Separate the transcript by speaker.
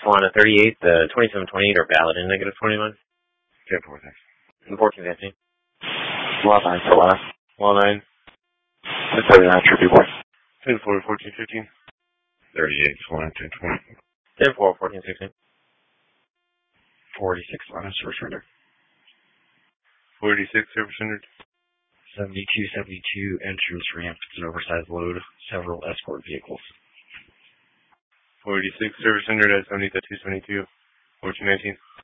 Speaker 1: Solana 38, the 2728 are valid in negative 21.
Speaker 2: 10-4, thanks.
Speaker 1: And 1415.
Speaker 3: Law 9 for last.
Speaker 1: Law 9.
Speaker 3: 10-39, Tribute Boy.
Speaker 2: 10-4, 14-15. 38, Solana 10-20.
Speaker 1: 10-4, 1416.
Speaker 3: 46, Solana, service surrender.
Speaker 2: 46, service rendered.
Speaker 3: 7272, entrance ramp. It's an oversized load. Several escort vehicles.
Speaker 2: 46, service rendered at 70-272. 1419.